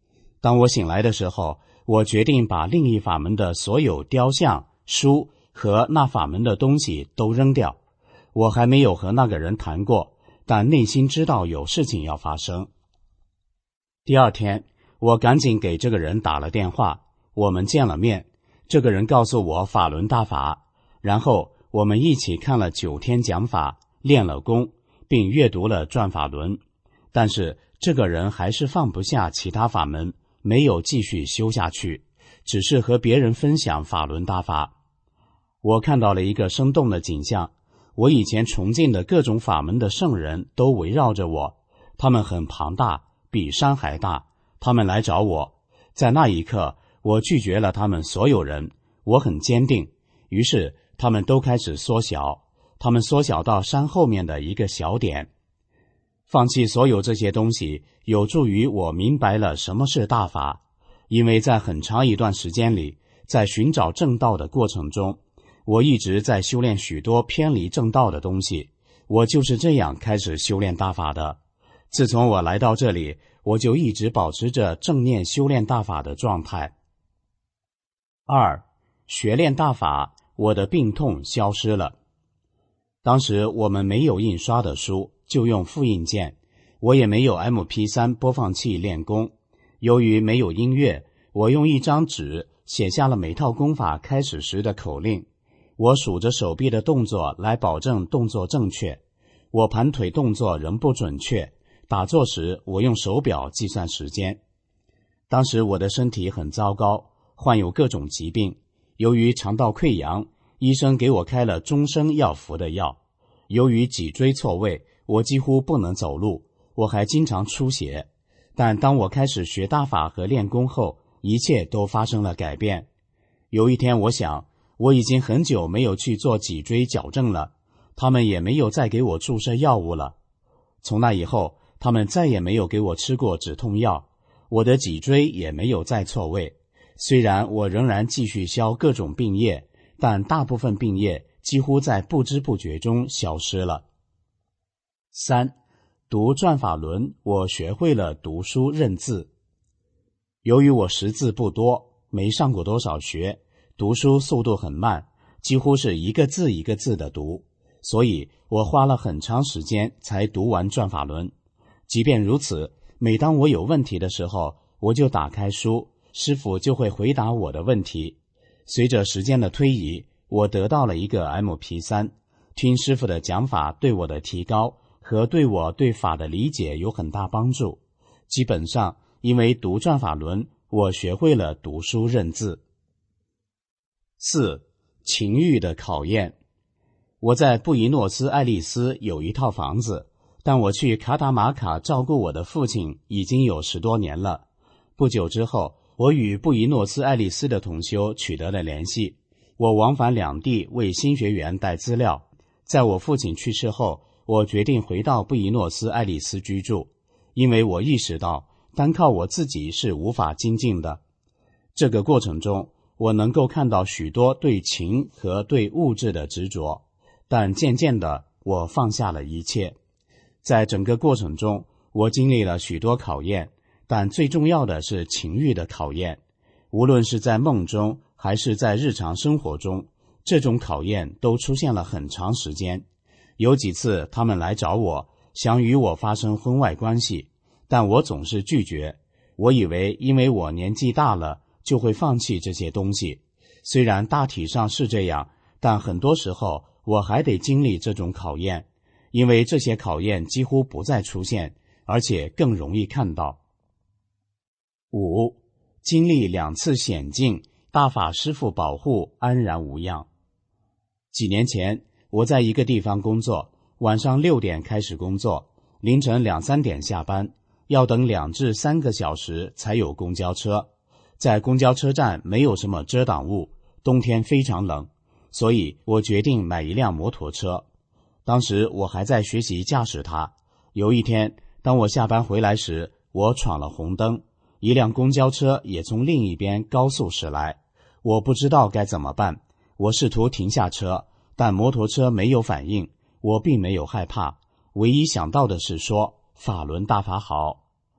[SPEAKER 4] 当我醒来的时候，我决定把另一法门的所有雕像、书和那法门的东西都扔掉。我还没有和那个人谈过，但内心知道有事情要发生。第二天，我赶紧给这个人打了电话，我们见了面。这个人告诉我法轮大法，然后我们一起看了九天讲法，练了功，并阅读了转法轮。但是这个人还是放不下其他法门，没有继续修下去，只是和别人分享法轮大法。我看到了一个生动的景象，我以前崇敬的各种法门的圣人都围绕着我，他们很庞大，比山还大，他们来找我。在那一刻，我拒绝了他们所有人，我很坚定，于是他们都开始缩小，他们缩小到山后面的一个小点。放弃所有这些东西，有助于我明白了什么是大法，因为在很长一段时间里，在寻找正道的过程中，我一直在修炼许多偏离正道的东西，我就是这样开始修炼大法的。自从我来到这里，我就一直保持着正念修炼大法的状态。二，学练大法，我的病痛消失了。当时我们没有印刷的书，就用复印件，我也没有 M P 三 播放器练功。由于没有音乐，我用一张纸写下了每套功法开始时的口令。我数着手臂的动作来保证动作正确，我盘腿动作仍不准确，打坐时我用手表计算时间。当时我的身体很糟糕，患有各种疾病，由于肠道溃疡，医生给我开了终生要服的药。由于脊椎错位，我几乎不能走路，我还经常出血。但当我开始学大法和练功后，一切都发生了改变。有一天我想，我已经很久没有去做脊椎矫正了，他们也没有再给我注射药物了。从那以后，他们再也没有给我吃过止痛药，我的脊椎也没有再错位。虽然我仍然继续消各种病业，但大部分病业几乎在不知不觉中消失了。三，读转法轮，我学会了读书认字。由于我识字不多，没上过多少学，读书速度很慢，几乎是一个字一个字的读，所以我花了很长时间才读完转法轮。即便如此，每当我有问题的时候，我就打开书，师父就会回答我的问题。随着时间的推移，我得到了一个 M P 三， 听师父的讲法对我的提高和对我对法的理解有很大帮助。基本上因为读转法轮，我学会了读书认字。四，情欲的考验。我在布宜诺斯艾利斯有一套房子，但我去卡塔马卡照顾我的父亲已经有十多年了。不久之后，我与布宜诺斯艾利斯的同修取得了联系，我往返两地为新学员带资料。在我父亲去世后，我决定回到布宜诺斯艾利斯居住，因为我意识到单靠我自己是无法精进的。这个过程中，我能够看到许多对情和对物质的执着，但渐渐的我放下了一切。在整个过程中，我经历了许多考验，但最重要的是情欲的考验。无论是在梦中还是在日常生活中，这种考验都出现了很长时间。有几次他们来找我，想与我发生婚外关系，但我总是拒绝。我以为因为我年纪大了，就会放弃这些东西。虽然大体上是这样，但很多时候我还得经历这种考验，因为这些考验几乎不再出现，而且更容易看到。五，经历两次险境，大法师父保护，安然无恙。几年前，我在一个地方工作，晚上六点开始工作，凌晨两三点下班，要等两至三个小时才有公交车。在公交车站没有什么遮挡物，冬天非常冷，所以我决定买一辆摩托车。当时我还在学习驾驶它。有一天，当我下班回来时，我闯了红灯，一辆公交车也从另一边高速驶来。我不知道该怎么办，我试图停下车，但摩托车没有反应。我并没有害怕，唯一想到的是说法轮大法好。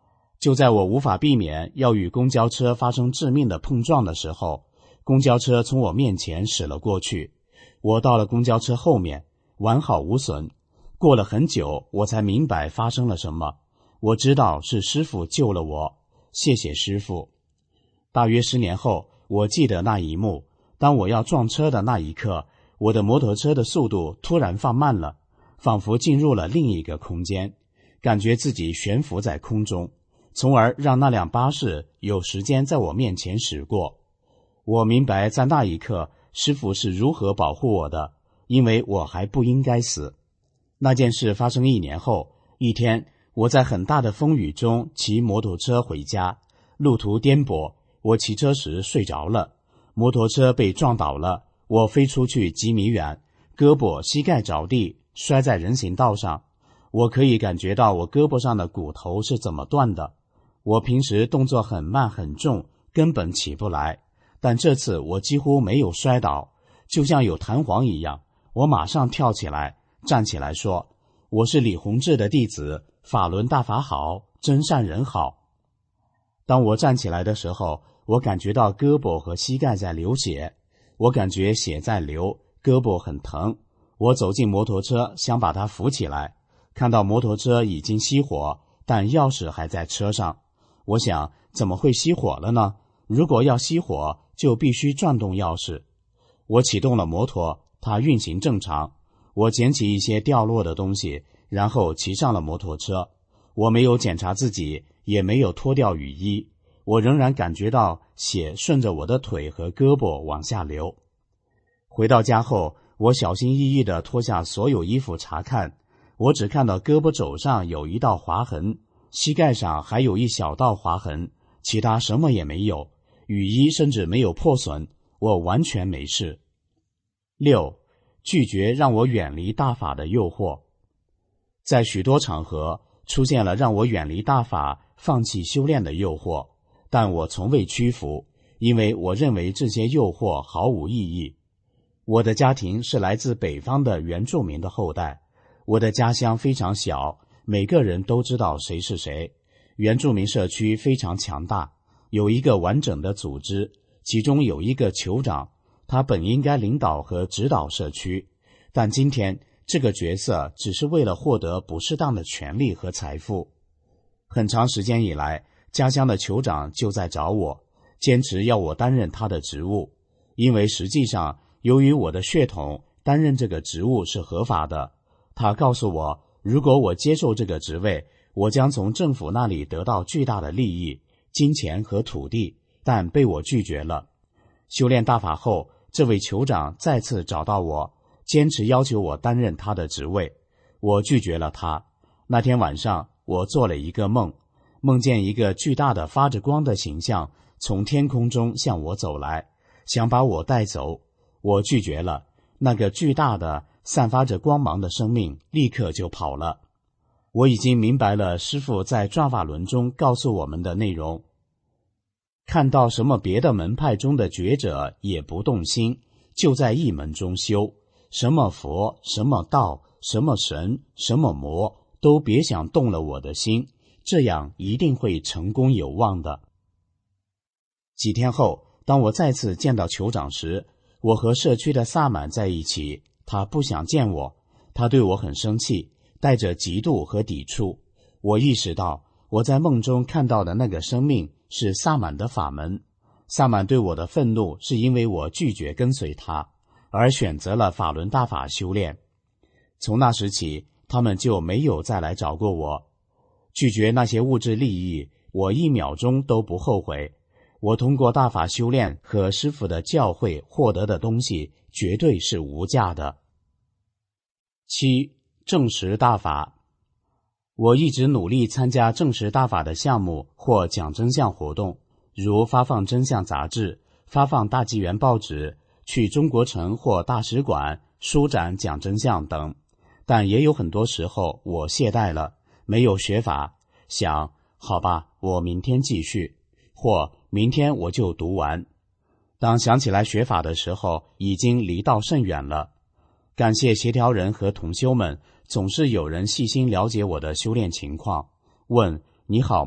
[SPEAKER 4] 就在我无法避免要与公交车发生致命的碰撞的时候，公交车从我面前驶了过去。我到了公交车后面，完好无损。过了很久，我才明白发生了什么。我知道是师父救了我，谢谢师父。大约十年后，我记得那一幕，当我要撞车的那一刻，我的摩托车的速度突然放慢了，仿佛进入了另一个空间，感觉自己悬浮在空中，从而让那辆巴士有时间在我面前驶过。我明白在那一刻师父是如何保护我的，因为我还不应该死。那件事发生一年后，一天我在很大的风雨中骑摩托车回家，路途颠簸，我骑车时睡着了，摩托车被撞倒了，我飞出去几米远，胳膊膝盖着地，摔在人行道上。我可以感觉到我胳膊上的骨头是怎么断的。我平时动作很慢很重，根本起不来，但这次我几乎没有摔倒，就像有弹簧一样，我马上跳起来，站起来说，我是李洪志的弟子，法轮大法好，真善人好。当我站起来的时候，我感觉到胳膊和膝盖在流血，我感觉血在流，胳膊很疼。我走进摩托车，想把它扶起来，看到摩托车已经熄火，但钥匙还在车上。我想，怎么会熄火了呢？如果要熄火，就必须转动钥匙。我启动了摩托，它运行正常。我捡起一些掉落的东西，然后骑上了摩托车。我没有检查自己，也没有脱掉雨衣，我仍然感觉到血顺着我的腿和胳膊往下流。回到家后，我小心翼翼地脱下所有衣服查看，我只看到胳膊肘上有一道划痕，膝盖上还有一小道划痕，其他什么也没有，雨衣甚至没有破损，我完全没事。六，拒绝让我远离大法的诱惑。在许多场合出现了让我远离大法、放弃修炼的诱惑，但我从未屈服，因为我认为这些诱惑毫无意义。我的家庭是来自北方的原住民的后代，我的家乡非常小，每个人都知道谁是谁。原住民社区非常强大，有一个完整的组织，其中有一个酋长，他本应该领导和指导社区，但今天这个角色只是为了获得不适当的权利和财富。很长时间以来，家乡的酋长就在找我，坚持要我担任他的职务，因为实际上由于我的血统，担任这个职务是合法的。他告诉我，如果我接受这个职位，我将从政府那里得到巨大的利益，金钱和土地，但被我拒绝了。修炼大法后，这位酋长再次找到我，坚持要求我担任他的职位，我拒绝了他。那天晚上，我做了一个梦，梦见一个巨大的发着光的形象从天空中向我走来，想把我带走。我拒绝了，那个巨大的散发着光芒的生命立刻就跑了。我已经明白了师父在转法轮中告诉我们的内容。看到什么别的门派中的觉者也不动心，就在一门中修，什么佛，什么道，什么神，什么魔，都别想动了我的心，这样一定会成功有望的。几天后，当我再次见到酋长时，我和社区的萨满在一起，他不想见我，他对我很生气，带着嫉妒和抵触。我意识到，我在梦中看到的那个生命是萨满的法门。萨满对我的愤怒是因为我拒绝跟随他，而选择了法轮大法修炼。从那时起，他们就没有再来找过我。拒绝那些物质利益，我一秒钟都不后悔。我通过大法修炼和师父的教诲获得的东西绝对是无价的。七，证实大法。我一直努力参加证实大法的项目或讲真相活动，如发放真相杂志、发放大纪元报纸、去中国城或大使馆书展讲真相等。但也有很多时候我懈怠了，没有学法，想好吧，我明天继续，或明天我就读完。当想起来学法的时候，已经离道甚远了。感谢协调人和同修们，总是有人细心了解我的修炼情况，问你好吗？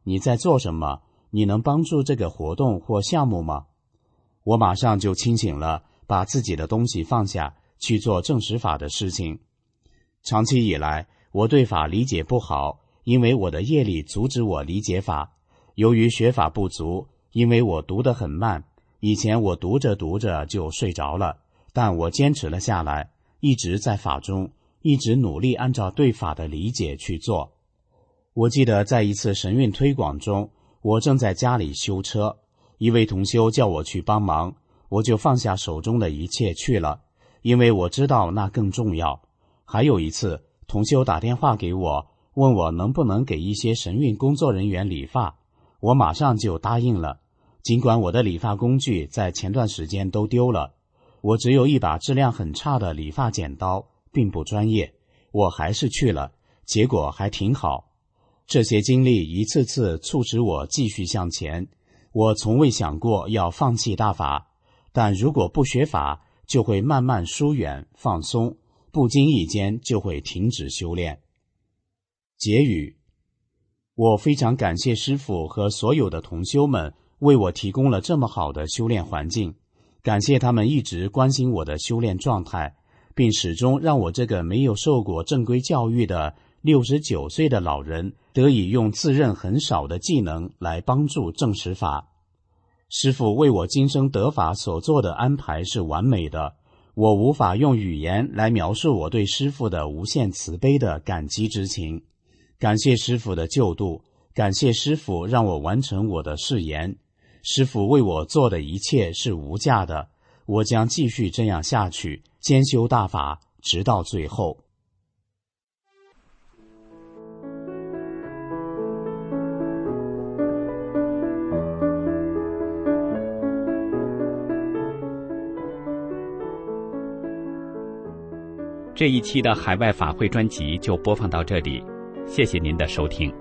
[SPEAKER 4] 你在做什么？你能帮助这个活动或项目吗？我马上就清醒了，把自己的东西放下，去做证实法的事情。长期以来，我对法理解不好，因为我的业力阻止我理解法。由于学法不足，因为我读得很慢，以前我读着读着就睡着了，但我坚持了下来，一直在法中，一直努力按照对法的理解去做。我记得在一次神韵推广中，我正在家里修车，一位同修叫我去帮忙，我就放下手中的一切去了，因为我知道那更重要。还有一次，同修打电话给我，问我能不能给一些神韵工作人员理发，我马上就答应了。尽管我的理发工具在前段时间都丢了，我只有一把质量很差的理发剪刀，并不专业，我还是去了，结果还挺好。这些经历一次次促使我继续向前，我从未想过要放弃大法，但如果不学法，就会慢慢疏远放松，不经意间就会停止修炼。结语：我非常感谢师父和所有的同修们为我提供了这么好的修炼环境，感谢他们一直关心我的修炼状态，并始终让我这个没有受过正规教育的六十九岁的老人得以用自认很少的技能来帮助证实法。师父为我今生得法所做的安排是完美的，我无法用语言来描述我对师父的无限慈悲的感激之情。感谢师父的救度，感谢师父让我完成我的誓言。师父为我做的一切是无价的，我将继续这样下去，兼修大法，直到最后。
[SPEAKER 1] 这一期的海外法会专辑就播放到这里，谢谢您的收听。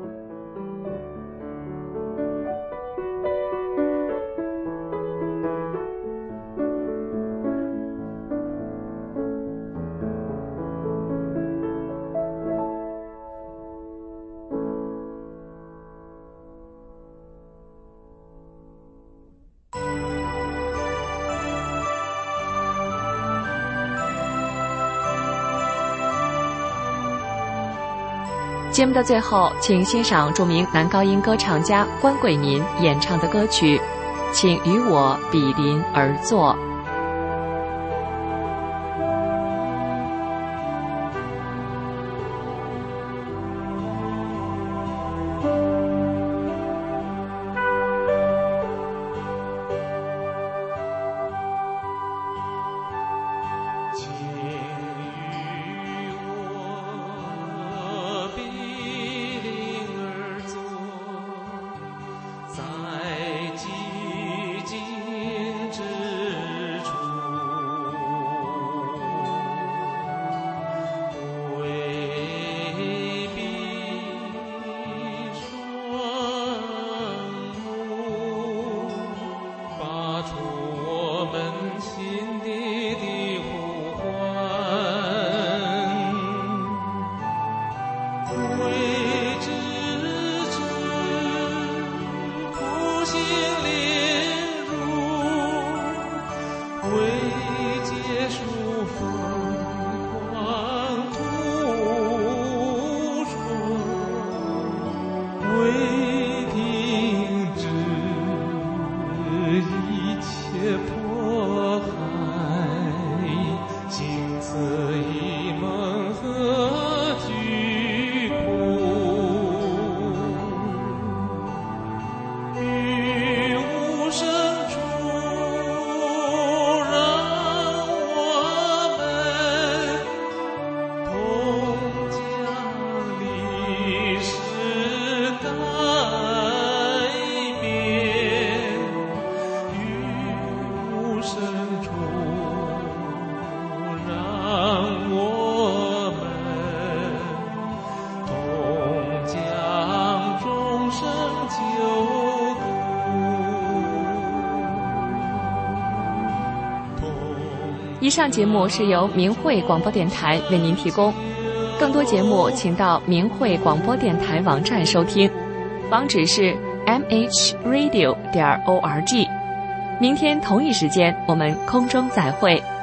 [SPEAKER 3] 节目的最后，请欣赏著名男高音歌唱家关桂民演唱的歌曲《请与我比邻而坐》。以上节目是由明慧广播电台为您提供，更多节目请到明慧广播电台网站收听。 网址是 m h radio 点 org。明天同一时间，我们空中再会。